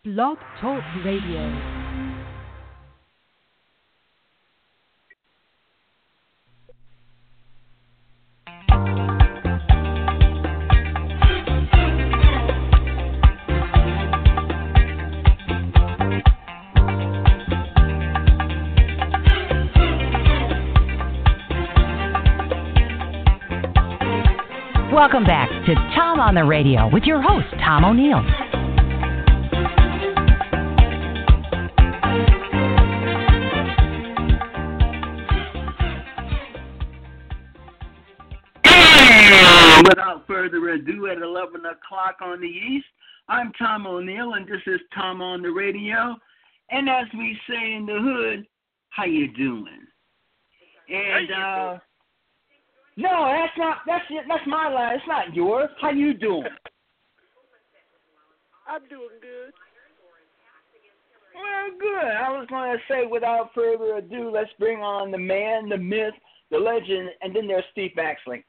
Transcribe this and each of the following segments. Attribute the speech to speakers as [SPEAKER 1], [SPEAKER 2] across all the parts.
[SPEAKER 1] Blog Talk Radio. Welcome back to Tom on the Radio with your host, Tom O'Neill.
[SPEAKER 2] Without further ado, at 11 o'clock on the East, I'm Tom O'Neill, and this is Tom on the Radio. And as we say in the hood, how you doing? And, no, that's my line. It's not yours. How you doing?
[SPEAKER 3] I'm doing good.
[SPEAKER 2] Well, good. I was going to say, without further ado, let's bring on the man, the myth, the legend, and then there's Steve Baxley.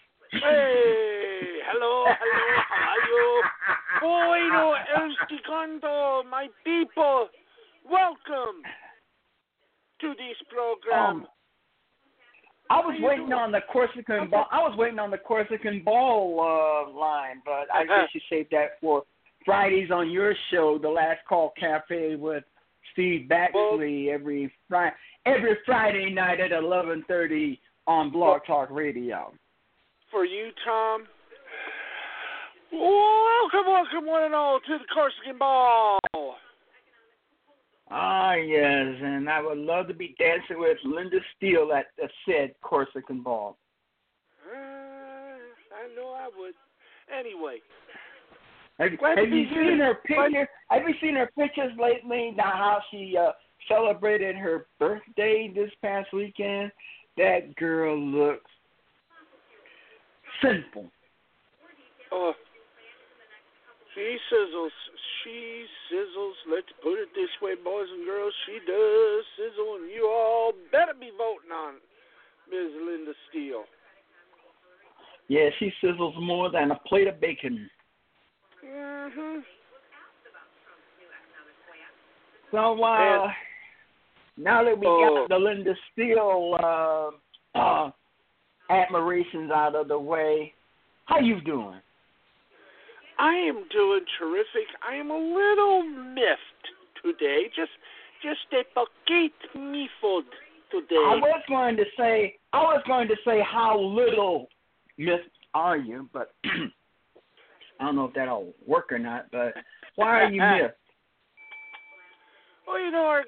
[SPEAKER 3] Hey, hello, how are you? Bueno, esticando, my people. Welcome to this program.
[SPEAKER 2] I was waiting on the Corsican ball. I was waiting on the Corsican ball line, but I guess you saved that for Fridays on your show, The Last Call Cafe with Steve Baxley, every Friday night at 11:30 on Blog Talk Radio.
[SPEAKER 3] For you, Tom. Welcome, one and all, to the Corsican ball.
[SPEAKER 2] Ah, yes, and I would love to be dancing with Linda Steele at the said Corsican ball.
[SPEAKER 3] I know I would. Anyway.
[SPEAKER 2] Have you seen her picture? Have you seen her pictures lately? Now how she celebrated her birthday this past weekend? That girl looks sinful.
[SPEAKER 3] Oh, she sizzles. Let's put it this way, boys and girls. She does sizzle, and you all better be voting on Ms. Linda Steele.
[SPEAKER 2] Yeah, she sizzles more than a plate of bacon.
[SPEAKER 3] Mm-hmm.
[SPEAKER 2] So, now that we got the Linda Steele admirations out of the way, how you doing?
[SPEAKER 3] I am doing terrific. I am a little miffed today. Just a poquito miffed today.
[SPEAKER 2] I was going to say how little miffed are you, but I don't know if that'll work or not. But why are you miffed?
[SPEAKER 3] Well, you know,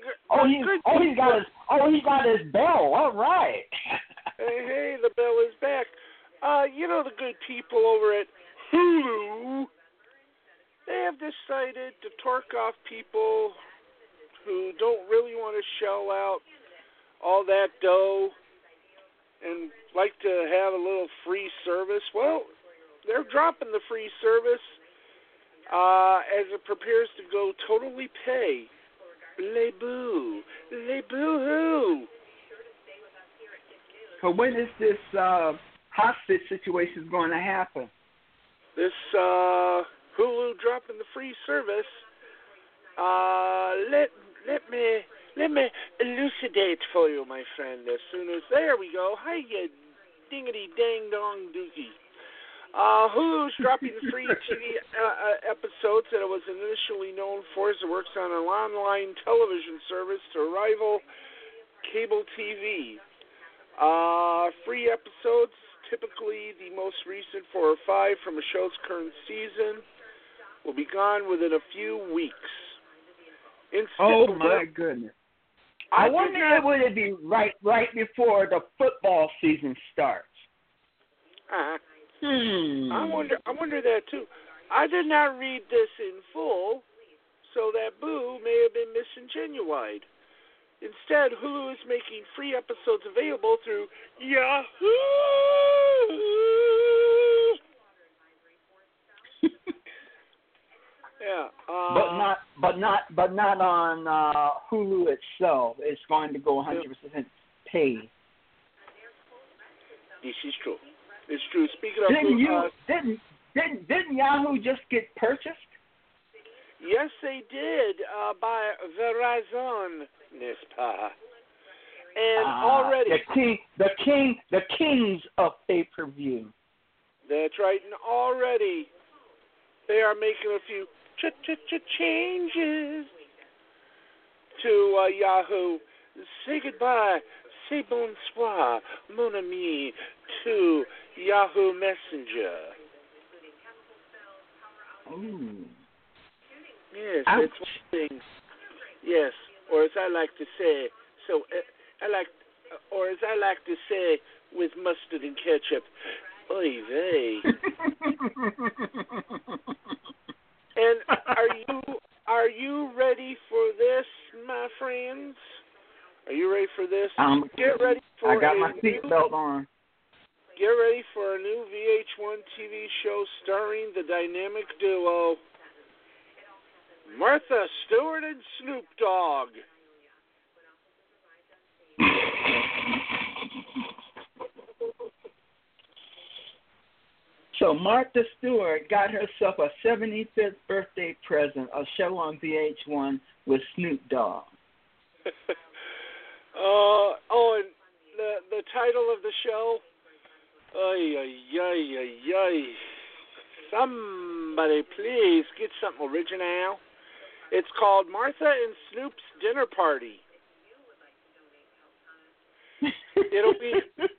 [SPEAKER 2] he got his bell. All right.
[SPEAKER 3] Hey, the bell is back. You know the good people over at Hulu, they have decided to torque off people who don't really want to shell out all that dough and like to have a little free service. Well, they're dropping the free service as it prepares to go totally pay. Les boo-hoo.
[SPEAKER 2] So when is this hostage situation going to happen?
[SPEAKER 3] This Hulu dropping the free service. Let me elucidate for you, my friend. As soon as there we go. Hi, you dingity dang dong dookie. Hulu's dropping the free TV episodes that it was initially known for as it works on an online television service to rival cable TV. Free episodes, typically the most recent 4 or 5 from a show's current season, will be gone within a few weeks.
[SPEAKER 2] Oh my goodness! I wonder if would it be right before the football season starts.
[SPEAKER 3] I wonder that too. I did not read this in full, so that boo may have been misingenuine. Instead, Hulu is making free episodes available through Yahoo. Yeah.
[SPEAKER 2] But not on Hulu itself. It's going to go 100% paid.
[SPEAKER 3] This is true. It's true. Speaking of
[SPEAKER 2] didn't Yahoo just get purchased?
[SPEAKER 3] Yes, they did, by Verizon, n'est-ce pas? And already...
[SPEAKER 2] The kings of pay-per-view.
[SPEAKER 3] That's right, and already they are making a few changes to Yahoo. Say goodbye, say bonsoir, mon ami, to Yahoo Messenger.
[SPEAKER 2] Ooh.
[SPEAKER 3] Yes,
[SPEAKER 2] Ouch.
[SPEAKER 3] that's one thing. Yes, or as I like to say, or as I like to say, with mustard and ketchup, oy vey. And are you ready for this, my friends? Are you ready for this? Get ready for
[SPEAKER 2] I got my seatbelt on.
[SPEAKER 3] Get ready for a new VH1 TV show starring the dynamic duo Martha Stewart and Snoop Dogg.
[SPEAKER 2] So Martha Stewart got herself a 75th birthday present, a show on VH1 with Snoop Dogg.
[SPEAKER 3] And the title of the show, somebody please get something original. It's called Martha and Snoop's Dinner Party. It'll be...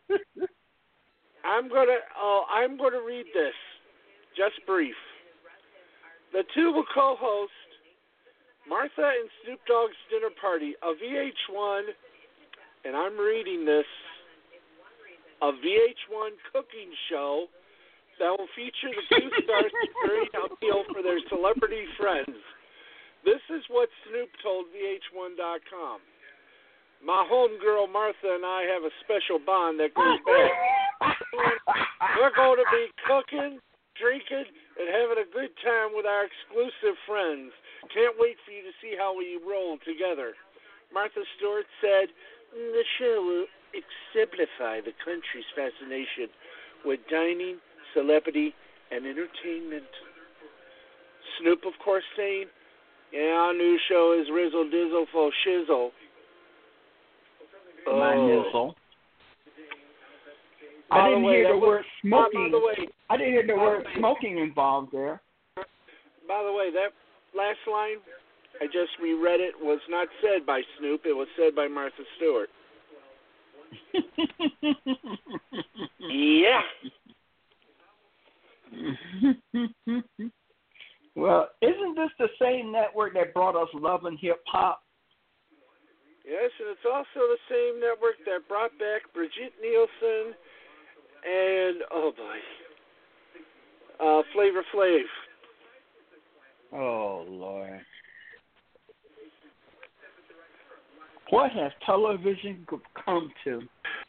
[SPEAKER 3] I'm gonna read this, just brief. The two will co-host Martha and Snoop Dogg's Dinner Party, a VH1, and I'm reading this, a VH1 cooking show that will feature the two stars preparing a meal for their celebrity friends. This is what Snoop told VH1.com. My homegirl Martha and I have a special bond that goes back. We're going to be cooking, drinking, and having a good time with our exclusive friends. Can't wait for you to see how we roll together. Martha Stewart said, the show will exemplify the country's fascination with dining, celebrity, and entertainment. Snoop, of course, saying, yeah, our new show is Rizzle Dizzle for Shizzle.
[SPEAKER 2] My nizzle. I didn't hear the word smoking. I didn't hear the word smoking involved there.
[SPEAKER 3] By the way, that last line, I just reread it, was not said by Snoop. It was said by Martha Stewart. Yeah.
[SPEAKER 2] Well, isn't this the same network that brought us Love and Hip Hop?
[SPEAKER 3] Yes, and it's also the same network that brought back Brigitte Nielsen and, oh boy, Flavor Flav.
[SPEAKER 2] Oh, Lord. What has television come to?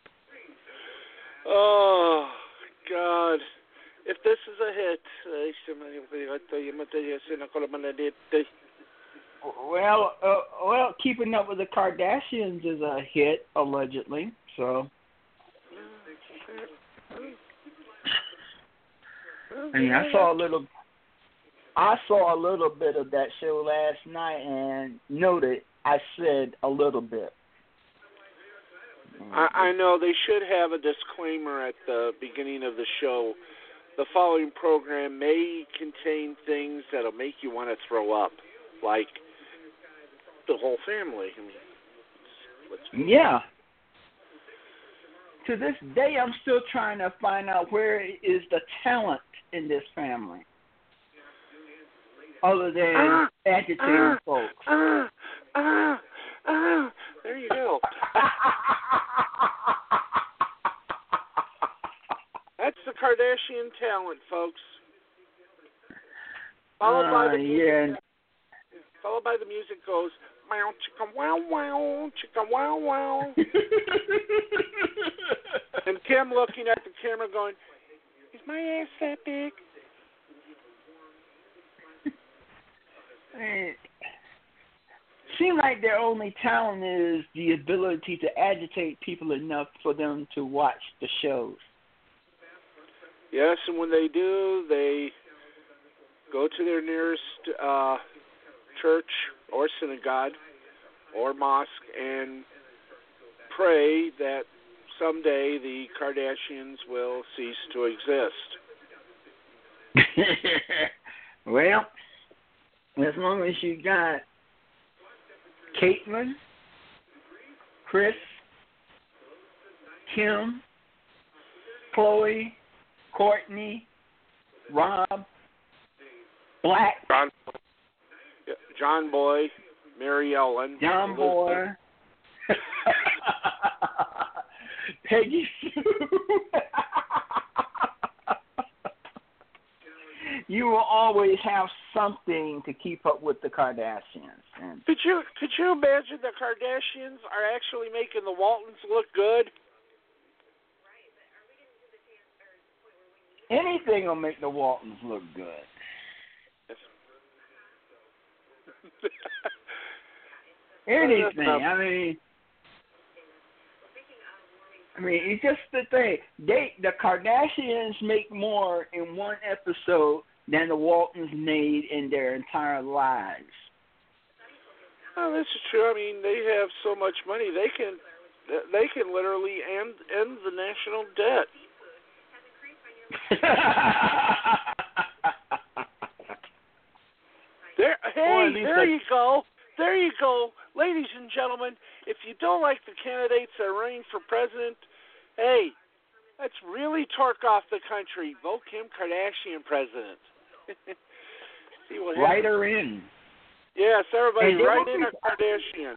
[SPEAKER 3] Oh, God. If this is a hit,
[SPEAKER 2] well, Keeping Up with the Kardashians is a hit, allegedly. So, I mean, I saw a little bit of that show last night, and noted I said a little bit.
[SPEAKER 3] I know they should have a disclaimer at the beginning of the show. The following program may contain things that'll make you want to throw up, like the whole family. I mean,
[SPEAKER 2] yeah. To this day, I'm still trying to find out where is the talent in this family, other than agitating folks.
[SPEAKER 3] There you go. That's the Kardashian talent, folks. Followed by the music goes, wow, chicka wow wow, chicka wow wow. And Kim looking at the camera going, is my ass that big?
[SPEAKER 2] Seems like their only talent is the ability to agitate people enough for them to watch the shows.
[SPEAKER 3] Yes, and when they do, they go to their nearest church or synagogue or mosque and pray that someday the Kardashians will cease to exist.
[SPEAKER 2] Well, as long as you got Caitlyn, Chris, Kim, Chloe, Courtney, Rob, Black,
[SPEAKER 3] John Boy, Mary Ellen,
[SPEAKER 2] John Boy, Peggy Sue. You will always have something to keep up with the Kardashians. And
[SPEAKER 3] could you imagine the Kardashians are actually making the Waltons look good?
[SPEAKER 2] anything will make the Waltons look good. Anything. I mean, it's just the thing. The Kardashians make more in one episode than the Waltons made in their entire lives.
[SPEAKER 3] Oh, this is true. I mean, they have so much money they can literally end the national debt. There you go. There you go. Ladies and gentlemen, if you don't like the candidates that are running for president, hey, let's really torque off the country. Vote Kim Kardashian president. See what happens.
[SPEAKER 2] Write her in.
[SPEAKER 3] Yes, everybody, write in a Kardashian.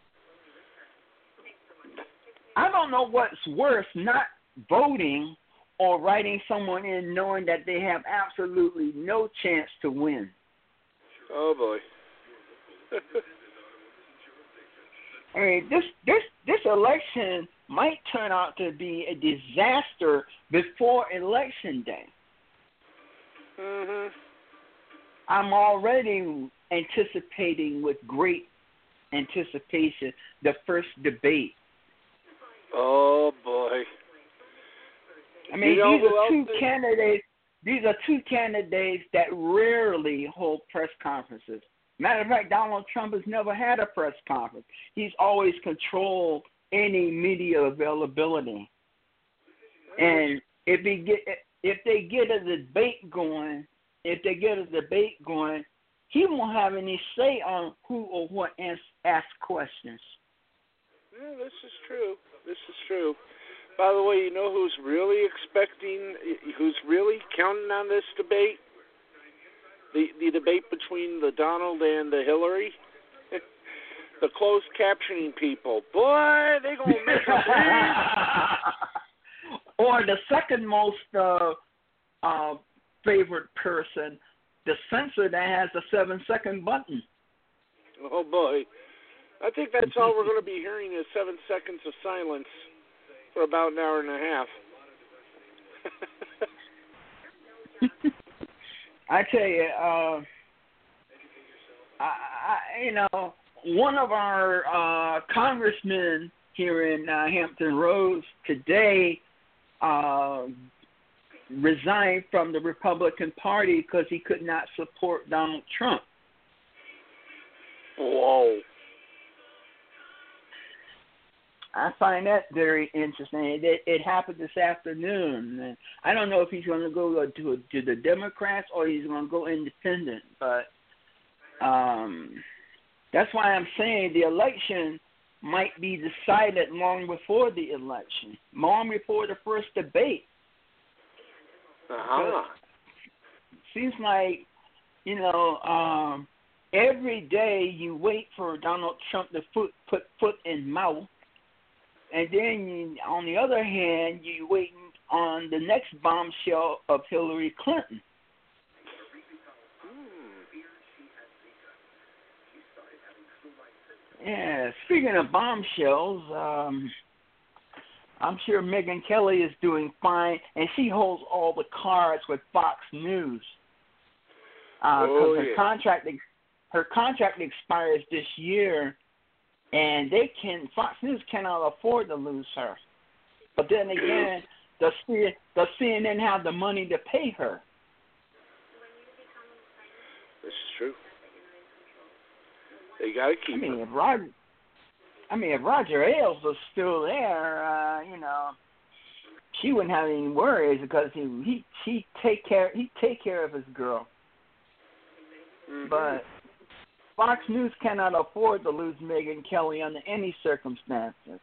[SPEAKER 2] I don't know what's worse, not voting or writing someone in knowing that they have absolutely no chance to win.
[SPEAKER 3] Oh, boy.
[SPEAKER 2] I mean, this election might turn out to be a disaster before Election Day.
[SPEAKER 3] Mhm.
[SPEAKER 2] I'm already anticipating with great anticipation the first debate.
[SPEAKER 3] Oh, boy.
[SPEAKER 2] I mean, these are two candidates that rarely hold press conferences. Matter of fact, Donald Trump has never had a press conference. He's always controlled any media availability. And if they get a debate going, he won't have any say on who or what asks questions.
[SPEAKER 3] Yeah, this is true. By the way, you know who's really counting on this debate? The debate between the Donald and the Hillary? The closed captioning people. Boy, they going to make a
[SPEAKER 2] Or the second most favorite person, the censor that has the 7-second button.
[SPEAKER 3] Oh, boy. I think that's all we're going to be hearing is 7 seconds of silence for about an hour and a half.
[SPEAKER 2] I tell you, one of our congressmen here in Hampton Roads today resigned from the Republican Party because he could not support Donald Trump.
[SPEAKER 3] Whoa.
[SPEAKER 2] I find that very interesting. It happened this afternoon. And I don't know if he's going to go to the Democrats or he's going to go independent. But that's why I'm saying the election might be decided long before the election, long before the first debate. Seems like, every day you wait for Donald Trump to put foot in mouth. And then, on the other hand, you're waiting on the next bombshell of Hillary Clinton. Yeah, speaking of bombshells, I'm sure Megyn Kelly is doing fine, and she holds all the cards with Fox News. Her contract expires this year. And Fox News cannot afford to lose her. But then again, does CNN have the money to pay her?
[SPEAKER 3] This is true. They got to keep him.
[SPEAKER 2] If Roger Ailes was still there, she wouldn't have any worries because he take care of his girl.
[SPEAKER 3] Mm-hmm.
[SPEAKER 2] But Fox News cannot afford to lose Megyn Kelly under any circumstances.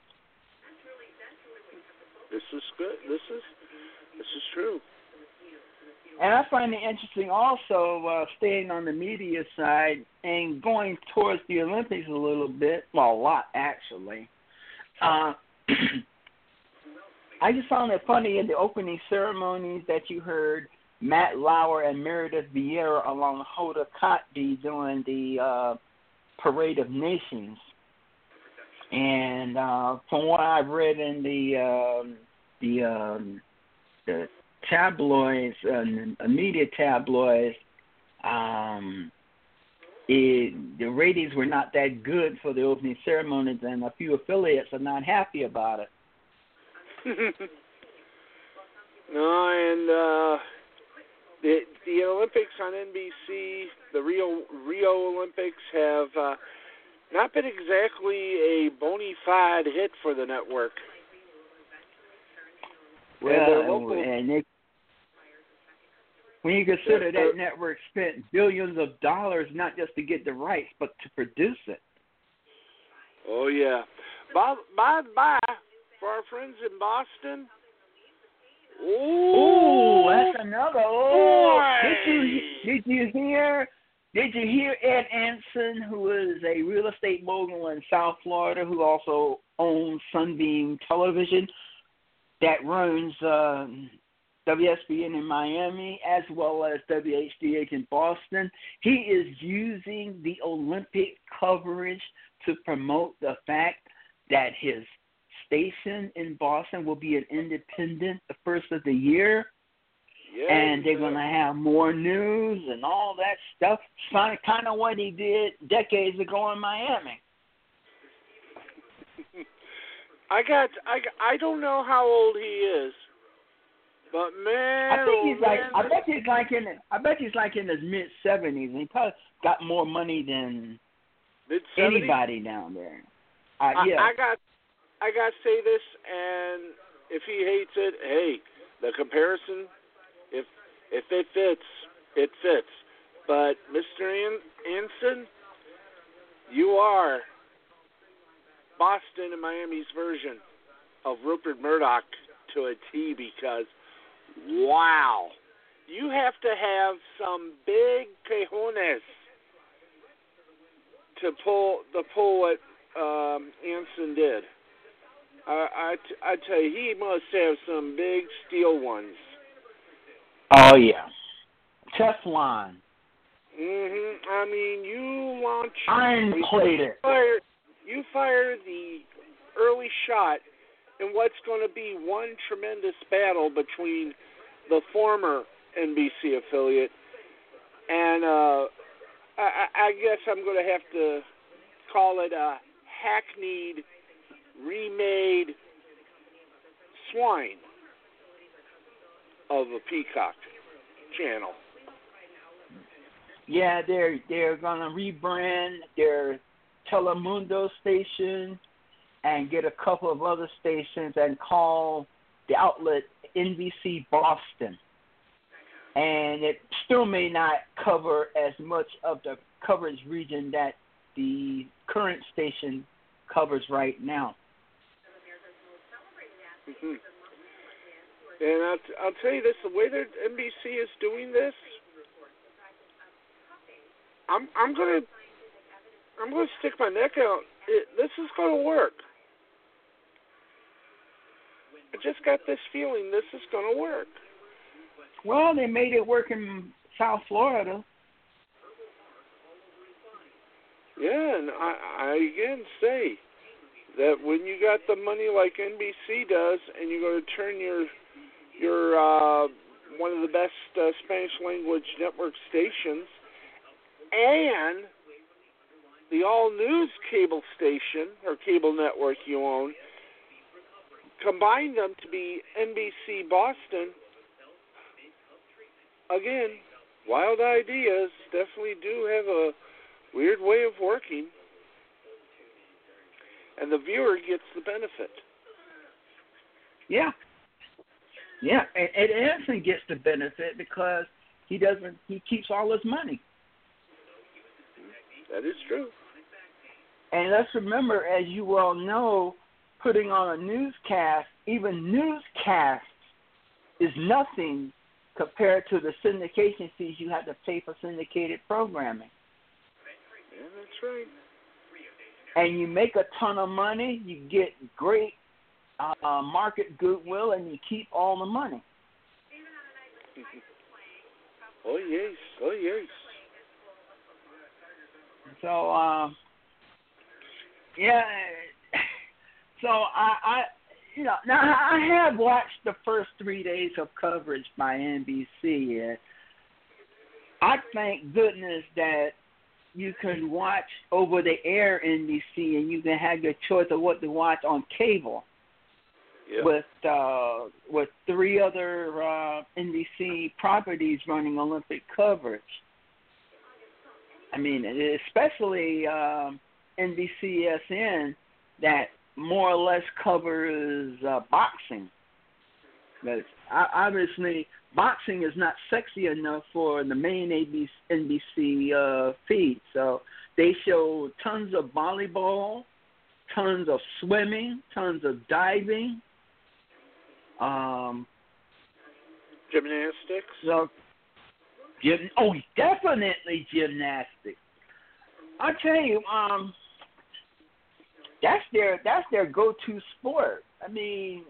[SPEAKER 3] This is good. This is true.
[SPEAKER 2] And I find it interesting also, staying on the media side and going towards the Olympics a little bit, well, a lot actually. I just found it funny in the opening ceremonies that you heard Matt Lauer and Meredith Vieira along Hoda Kotb doing the Parade of Nations. And from what I've read in the tabloids, media tabloids, the ratings were not that good for the opening ceremonies, and a few affiliates are not happy about it.
[SPEAKER 3] No, and the Olympics on NBC, the Rio Olympics, have not been exactly a bona fide hit for the network.
[SPEAKER 2] Well, when you consider that network spent billions of dollars not just to get the rights, but to produce it.
[SPEAKER 3] Oh, yeah. Bye for our friends in Boston.
[SPEAKER 2] Ooh, that's another. Oh,
[SPEAKER 3] boy.
[SPEAKER 2] Did you hear Ed Anson, who is a real estate mogul in South Florida, who also owns Sunbeam Television, that runs WSBN in Miami as well as WHDH in Boston? He is using the Olympic coverage to promote the fact that his station in Boston will be an independent the first of the year.
[SPEAKER 3] Yeah,
[SPEAKER 2] and they're going to have more news and all that stuff. Kind of what he did decades ago in Miami.
[SPEAKER 3] I don't know how old he is, but man,
[SPEAKER 2] I bet he's like in his mid-70s, and he probably got more money than
[SPEAKER 3] mid-70s?
[SPEAKER 2] Anybody down there.
[SPEAKER 3] Yeah.
[SPEAKER 2] I
[SPEAKER 3] got to say this, and if he hates it, hey, the comparison, if it fits, it fits. But Mr. Anson, you are Boston and Miami's version of Rupert Murdoch to a T, because, wow, you have to have some big cojones to pull what Anson did. I tell you, he must have some big steel ones.
[SPEAKER 2] Oh, yeah. Teflon.
[SPEAKER 3] I mean, you launch...
[SPEAKER 2] Iron-plated.
[SPEAKER 3] You fire the early shot in what's going to be one tremendous battle between the former NBC affiliate and I guess I'm going to have to call it a hackneyed, remade swine of a Peacock channel.
[SPEAKER 2] Yeah, they're going to rebrand their Telemundo station and get a couple of other stations and call the outlet NBC Boston. And it still may not cover as much of the coverage region that the current station covers right now.
[SPEAKER 3] Mm-hmm. And I'll tell you this, the way that NBC is doing this, I'm gonna stick my neck out. This is gonna work. I just got this feeling this is gonna work.
[SPEAKER 2] Well, they made it work in South Florida.
[SPEAKER 3] Yeah, and I again say that when you got the money like NBC does, and you're going to turn your one of the best Spanish language network stations and the all news cable station or cable network you own, combine them to be NBC Boston. Again, wild ideas definitely do have a weird way of working. and the viewer gets the benefit.
[SPEAKER 2] Yeah. Yeah, and Anderson gets the benefit because he keeps all his money.
[SPEAKER 3] That is true.
[SPEAKER 2] And let's remember, as you well know, putting on a newscast, even newscasts, is nothing compared to the syndication fees you have to pay for syndicated programming.
[SPEAKER 3] Yeah, that's right.
[SPEAKER 2] And you make a ton of money, you get great market goodwill, and you keep all the money.
[SPEAKER 3] Oh, yes. Oh, yes.
[SPEAKER 2] So, yeah. So I now I have watched the first 3 days of coverage by NBC, and I thank goodness that you can watch over the air NBC, and you can have your choice of what to watch on cable.
[SPEAKER 3] Yep.
[SPEAKER 2] With 3 other NBC properties running Olympic coverage. I mean, especially NBCSN, that more or less covers boxing. But obviously, boxing is not sexy enough for the main NBC feed. So they show tons of volleyball, tons of swimming, tons of diving.
[SPEAKER 3] Gymnastics.
[SPEAKER 2] So, definitely gymnastics. I tell you, that's their go-to sport. I mean,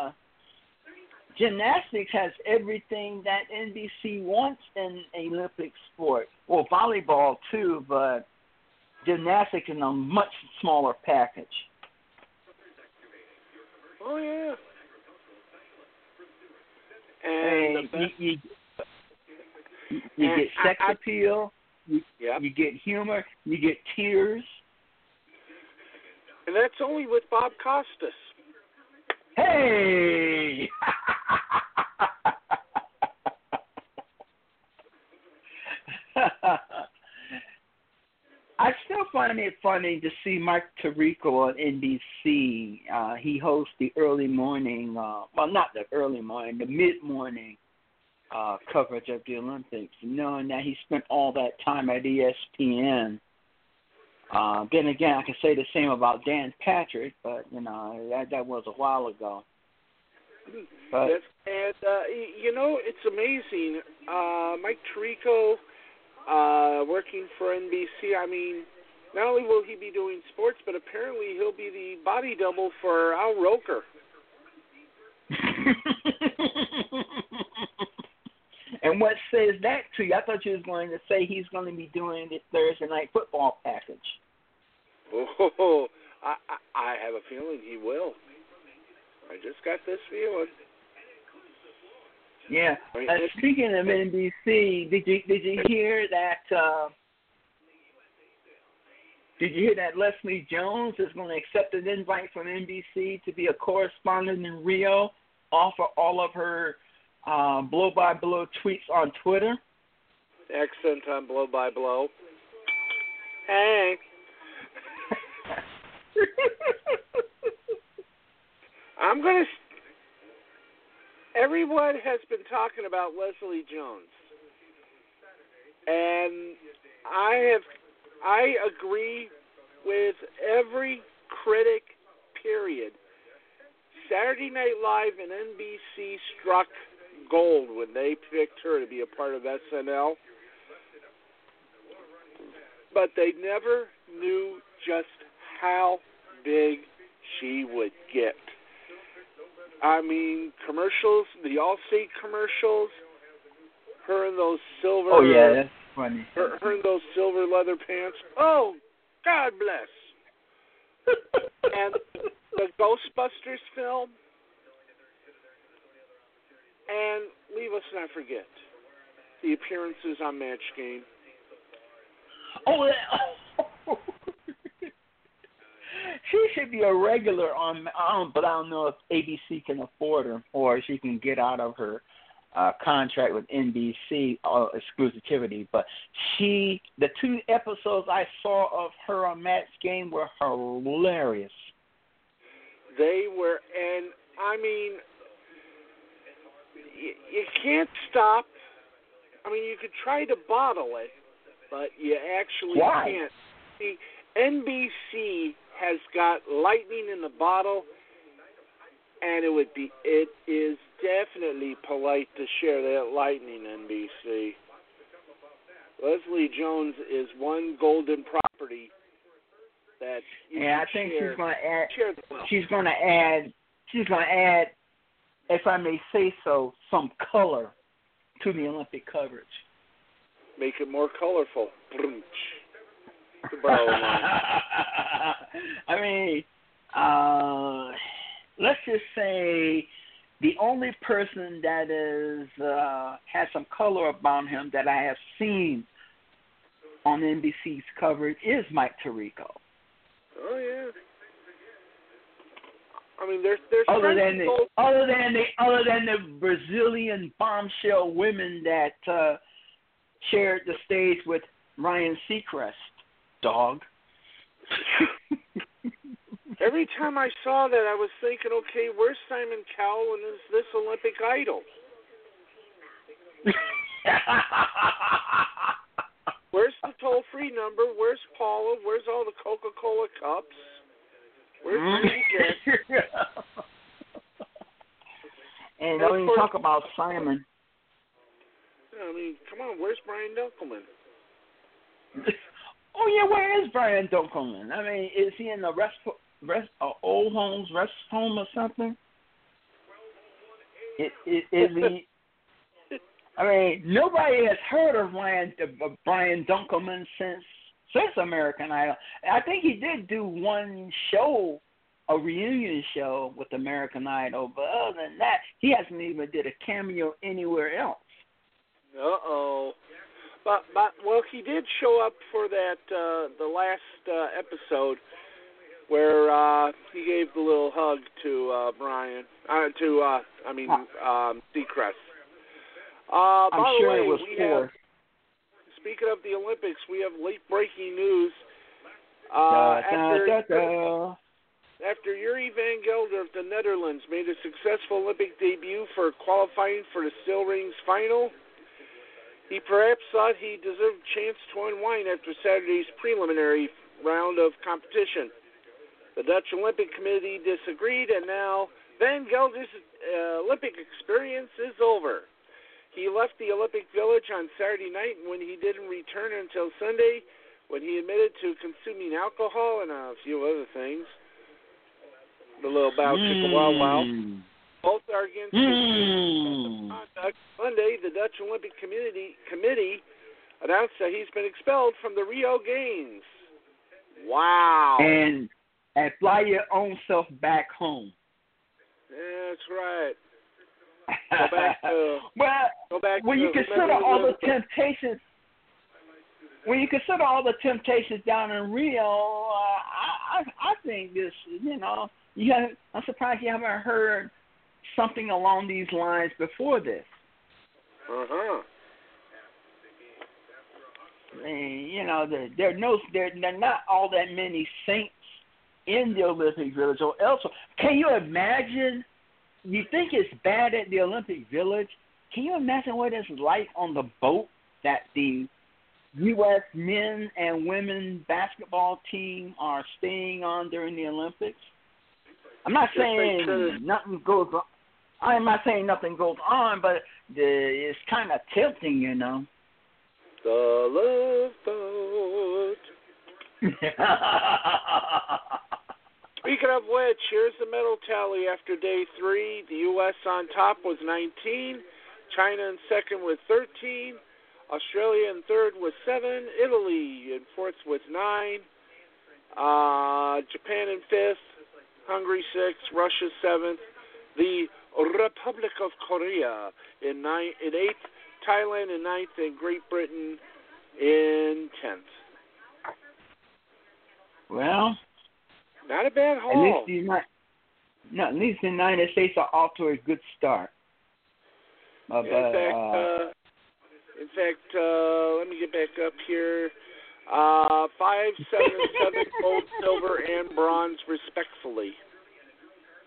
[SPEAKER 2] gymnastics has everything that NBC wants in an Olympic sport. Well, volleyball too, but gymnastics in a much smaller package.
[SPEAKER 3] Oh yeah.
[SPEAKER 2] And you get sex appeal, you get humor, you get tears.
[SPEAKER 3] And that's only with Bob Costas.
[SPEAKER 2] Hey! I still find it funny to see Mike Tirico on NBC. He hosts the early morning, well, not the early morning, the mid-morning coverage of the Olympics, knowing that he spent all that time at ESPN. Then again, I can say the same about Dan Patrick, but, that was a while ago. But,
[SPEAKER 3] and, it's amazing. Mike Tirico, working for NBC, I mean, not only will he be doing sports, but apparently he'll be the body double for Al Roker.
[SPEAKER 2] And what says that to you? I thought you was going to say he's going to be doing the Thursday night football package.
[SPEAKER 3] Oh, I have a feeling he will. I just got this feeling.
[SPEAKER 2] Yeah. Speaking of NBC, did you hear that? Did you hear that Leslie Jones is going to accept an invite from NBC to be a correspondent in Rio, offer all of her blow-by-blow tweets on Twitter?
[SPEAKER 3] Accent on blow-by-blow. Hey. I'm going to... Everyone has been talking about Leslie Jones. And I agree with every critic, period. Saturday Night Live and NBC struck gold when they picked her to be a part of SNL. But they never knew just how big she would get. I mean, commercials, the Allstate commercials, her in those silver...
[SPEAKER 2] Oh, yeah, that's funny.
[SPEAKER 3] Her in those silver leather pants. Oh, God bless. And the Ghostbusters film. And let's not forget the appearances on Match Game.
[SPEAKER 2] Oh, she should be a regular on, but I don't know if ABC can afford her or she can get out of her contract with NBC exclusivity. But the 2 episodes I saw of her on Match Game were hilarious.
[SPEAKER 3] They were, and I mean, you can't stop. I mean, you could try to bottle it, but you actually can't. See, NBC has got lightning in the bottle, and it is definitely polite to share that lightning, NBC. Leslie Jones is one golden property that you
[SPEAKER 2] I think she's going to add. She's going to add. If I may say so, some color to the Olympic coverage.
[SPEAKER 3] Make it more colorful.
[SPEAKER 2] I mean, let's just say the only person that is has some color about him that I have seen on NBC's coverage is Mike Tirico.
[SPEAKER 3] Oh yeah. I mean, there's
[SPEAKER 2] other than the Brazilian bombshell women that shared the stage with Ryan Seacrest, dog.
[SPEAKER 3] Every time I saw that, I was thinking, okay, where's Simon Cowell and is this Olympic Idol? Where's the toll-free number? Where's Paula? Where's all the Coca-Cola cups? Where's Randy Jackson?
[SPEAKER 2] And don't even talk about Simon.
[SPEAKER 3] I mean, come on, where's Brian Dunkelman?
[SPEAKER 2] Oh, yeah, where is Brian Dunkelman? I mean, is he in the old homes rest home or something? Is he? I mean, nobody has heard of Brian Dunkelman since American Idol. I think he did do one show, a reunion show with American Idol, but other than that, he hasn't even did a cameo anywhere else. But
[SPEAKER 3] well, he did show up for that the last episode where he gave the little hug to Brian, Seacrest.
[SPEAKER 2] I'm sure it was poor.
[SPEAKER 3] Speaking of the Olympics, we have late breaking news. After Yuri van Gelder of the Netherlands made a successful Olympic debut for qualifying for the Still Rings final, he perhaps thought he deserved a chance to unwind after Saturday's preliminary round of competition. The Dutch Olympic Committee disagreed, and now Van Gelder's Olympic experience is over. He left the Olympic Village on Saturday night, and when he didn't return until Sunday, when he admitted to consuming alcohol and a few other things. The little bow chicka wow wow. Both are against conduct. Monday, the Dutch Olympic Committee announced that he's been expelled from the Rio Games. Wow.
[SPEAKER 2] And fly your own self back home.
[SPEAKER 3] That's right.
[SPEAKER 2] When you consider all the temptations, down in Rio, I think this, I'm surprised you haven't heard something along these lines before this. There are not all that many saints in the Olympic Village or elsewhere. Can you imagine? You think it's bad at the Olympic Village? Can you imagine what it's like on the boat that the U.S. men and women basketball team are staying on during the Olympics? I'm not saying nothing goes on. I'm not saying nothing goes on, but it's kind of tilting,
[SPEAKER 3] The Love Boat. Speaking of which, here's the medal tally after day 3. The U.S. on top was 19, China in second with 13, Australia in third with 7, Italy in fourth with 9, Japan in fifth, Hungary 6th, Russia 7th, the Republic of Korea in 8th, Thailand in 9th, and Great Britain in 10th.
[SPEAKER 2] Well,
[SPEAKER 3] not a bad haul.
[SPEAKER 2] At least the United States are off to a good start.
[SPEAKER 3] In fact, let me get back up here. 5, 7, and 7 gold, silver, and bronze, respectfully.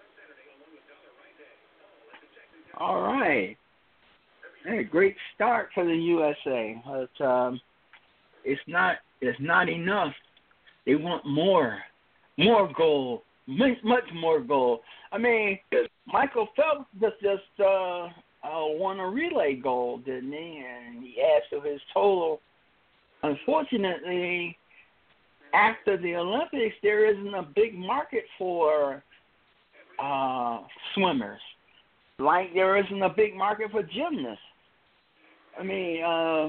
[SPEAKER 2] All right. Hey, great start for the USA. But, it's not enough. They want more gold, much more gold. I mean, Michael Phelps just won a relay gold, didn't he? And he adds to his total. Unfortunately, after the Olympics, there isn't a big market for swimmers, like there isn't a big market for gymnasts. I mean,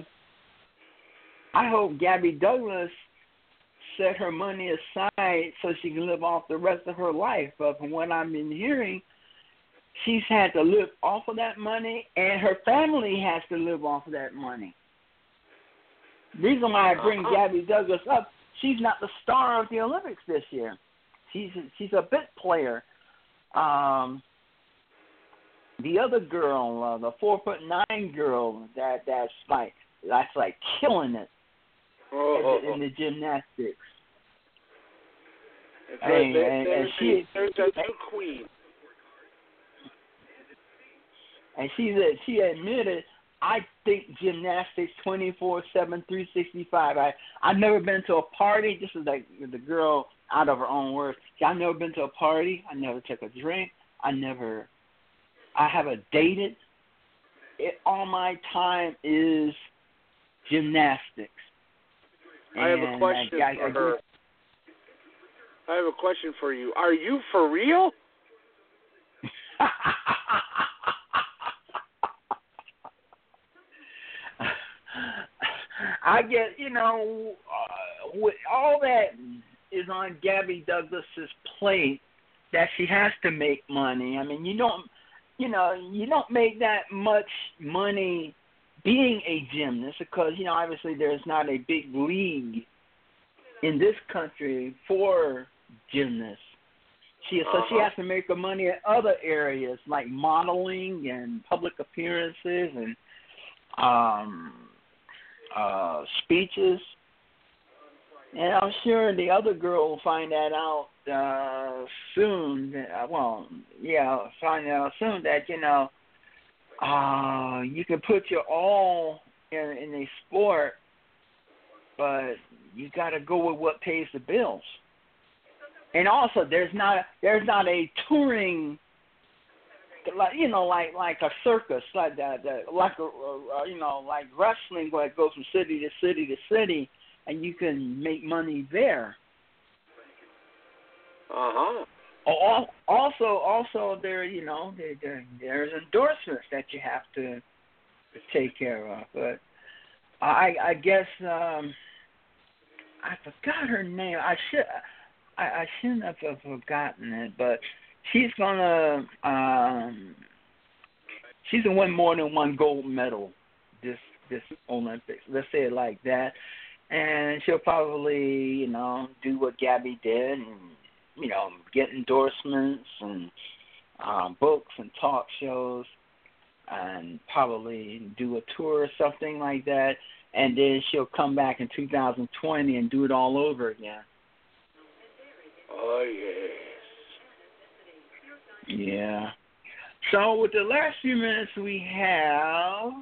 [SPEAKER 2] I hope Gabby Douglas set her money aside so she can live off the rest of her life. But from what I've been hearing, she's had to live off of that money, and her family has to live off of that money. The reason why I bring Gabby Douglas up, she's not the star of the Olympics this year. She's a bit player. The other girl, the 4'9" girl, that's like killing it in the gymnastics.
[SPEAKER 3] There's a new queen.
[SPEAKER 2] And she admitted, I think gymnastics 24/7, 365. I've never been to a party. This is like the girl out of her own words. I've never been to a party. I never took a drink. I haven't dated. All my time is gymnastics.
[SPEAKER 3] I have a question for her. I have a question for you. Are you for real?
[SPEAKER 2] I get, with all that is on Gabby Douglas's plate, that she has to make money. I mean, you don't make that much money being a gymnast because, obviously there's not a big league in this country for gymnasts. So she has to make her money in other areas like modeling and public appearances and speeches. And I'm sure the other girl will find that out soon. Find out soon that, you can put your all in a sport, but you got to go with what pays the bills. And also, there's not a touring, like a circus, like like wrestling, where it goes from city to city to city, and you can make money there. Also, there's endorsements that you have to take care of. But I guess I forgot her name. I shouldn't have forgotten it, but she's gonna win more than one gold medal this Olympics. Let's say it like that. And she'll probably, do what Gabby did and, get endorsements and books and talk shows and probably do a tour or something like that. And then she'll come back in 2020 and do it all over again.
[SPEAKER 3] Oh, yes.
[SPEAKER 2] Yeah. So with the last few minutes we have,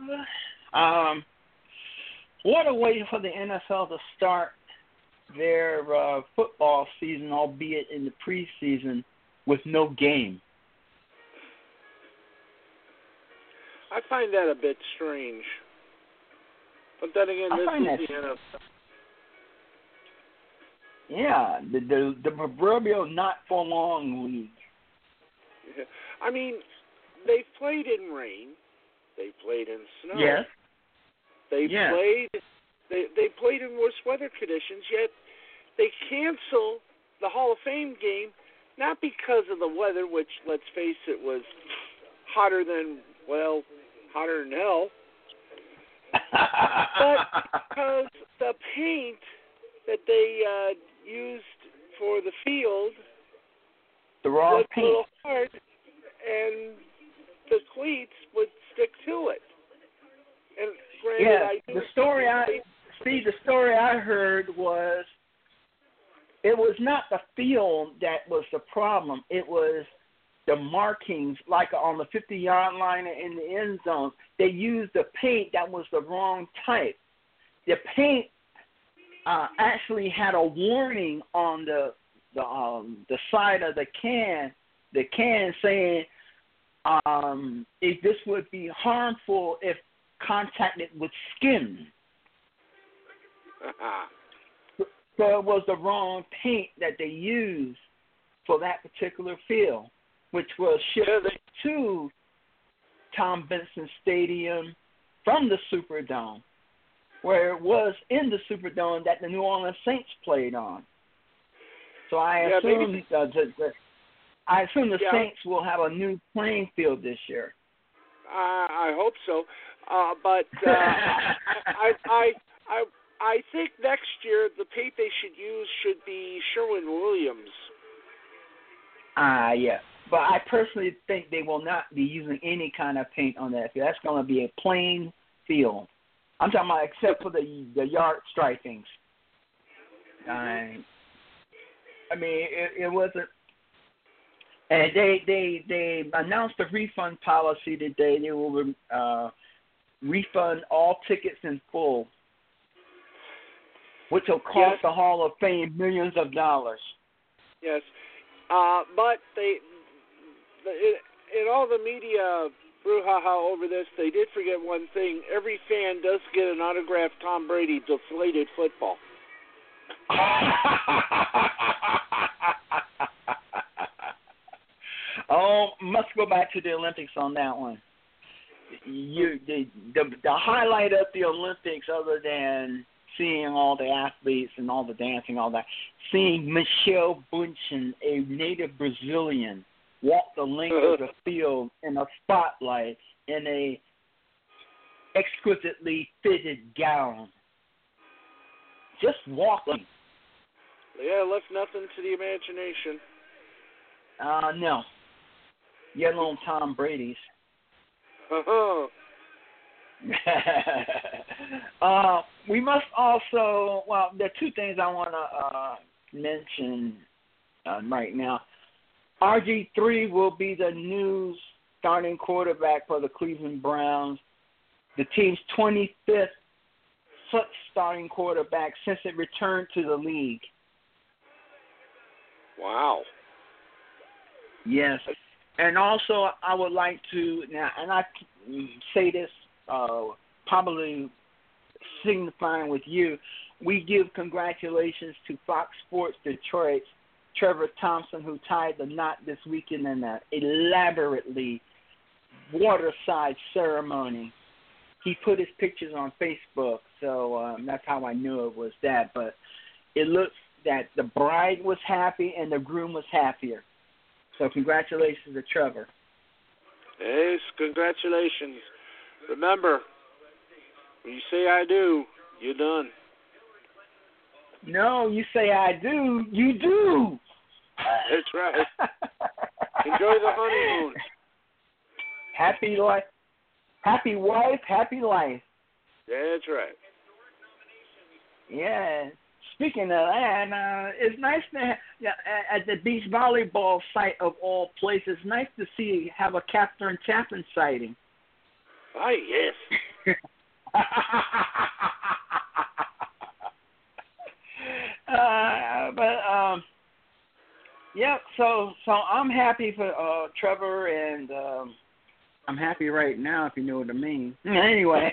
[SPEAKER 2] what a way for the NFL to start their football season, albeit in the preseason, with no game.
[SPEAKER 3] I find that a bit strange. But then again, this is the NFL.
[SPEAKER 2] Yeah, the proverbial not for long league.
[SPEAKER 3] Yeah. I mean, they played in rain. They played in snow.
[SPEAKER 2] Yes.
[SPEAKER 3] They played in worse weather conditions, yet they cancel the Hall of Fame game, not because of the weather, which, let's face it, was hotter than hell, but because the paint that they used for the field
[SPEAKER 2] was
[SPEAKER 3] a little hard, and the cleats would stick to it. And granted,
[SPEAKER 2] the story I heard was it was not the field that was the problem. It was the markings, like on the 50-yard line in the end zone, they used the paint that was the wrong type. The paint actually had a warning on the side of the can saying if this would be harmful if contacted with skin. So it was the wrong paint that they used for that particular field, which was shipped to Tom Benson Stadium from the Superdome, where it was in the Superdome that the New Orleans Saints played on. So I assume the Saints will have a new playing field this year.
[SPEAKER 3] I hope so, but I think next year the paint they should use should be Sherwin-Williams.
[SPEAKER 2] Yes. But I personally think they will not be using any kind of paint on that field. That's going to be a plain field. I'm talking about except for the yard stripings. I mean, it wasn't. And they announced a refund policy today. They will refund all tickets in full, which will cost the Hall of Fame millions of dollars.
[SPEAKER 3] Yes, but in all the media brouhaha over this, they did forget one thing. Every fan does get an autographed Tom Brady deflated football.
[SPEAKER 2] Oh, must go back to the Olympics on that one. The highlight of the Olympics, other than seeing all the athletes and all the dancing, all that, seeing Michelle Bunchen, a native Brazilian, walk the length of the field in a spotlight in a exquisitely fitted gown, just walking.
[SPEAKER 3] Yeah, left nothing to the imagination.
[SPEAKER 2] No. Yet alone Tom Brady's. We must also, well, there are two things I want to mention right now. RG3 will be the new starting quarterback for the Cleveland Browns, the team's 25th such starting quarterback since it returned to the league.
[SPEAKER 3] Wow.
[SPEAKER 2] Yes. And also, I would like to, now, and I say this probably signifying with you, we give congratulations to Fox Sports Detroit's Trevor Thompson, who tied the knot this weekend in an elaborately waterside ceremony. He put his pictures on Facebook, so that's how I knew it was that. But it looks that the bride was happy and the groom was happier. So congratulations to Trevor.
[SPEAKER 3] Yes, congratulations. Remember, when you say I do, you're done.
[SPEAKER 2] No, you say I do, you do.
[SPEAKER 3] That's right. Enjoy the honeymoon.
[SPEAKER 2] Happy life. Happy wife, happy life.
[SPEAKER 3] That's right.
[SPEAKER 2] Yeah. Speaking of that, it's nice to have, at the beach volleyball site of all places. It's nice to have a Catherine Chapman sighting.
[SPEAKER 3] Oh, yes.
[SPEAKER 2] Yeah. So I'm happy for Trevor, and I'm happy right now, if you know what I mean. Anyway.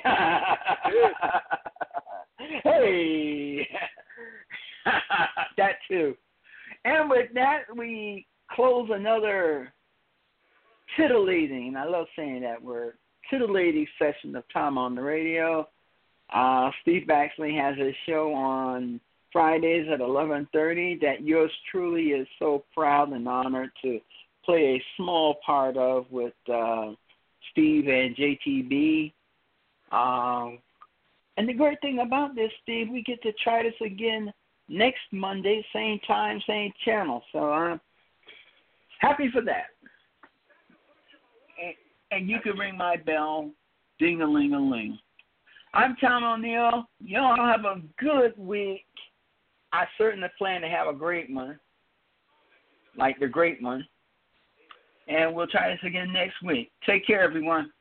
[SPEAKER 2] Hey. That too. And with that, we close another titillating, I love saying that word, titillating session of Tom on the Radio. Steve Baxley has a show on Fridays at 11:30 that yours truly is so proud and honored to play a small part of with Steve and JTB. And the great thing about this, Steve, we get to try this again next Monday, same time, same channel. So I'm happy for that. And you can ring my bell, ding-a-ling-a-ling. I'm Tom O'Neill. Y'all have a good week. I certainly plan to have a great one, like the great one. And we'll try this again next week. Take care, everyone.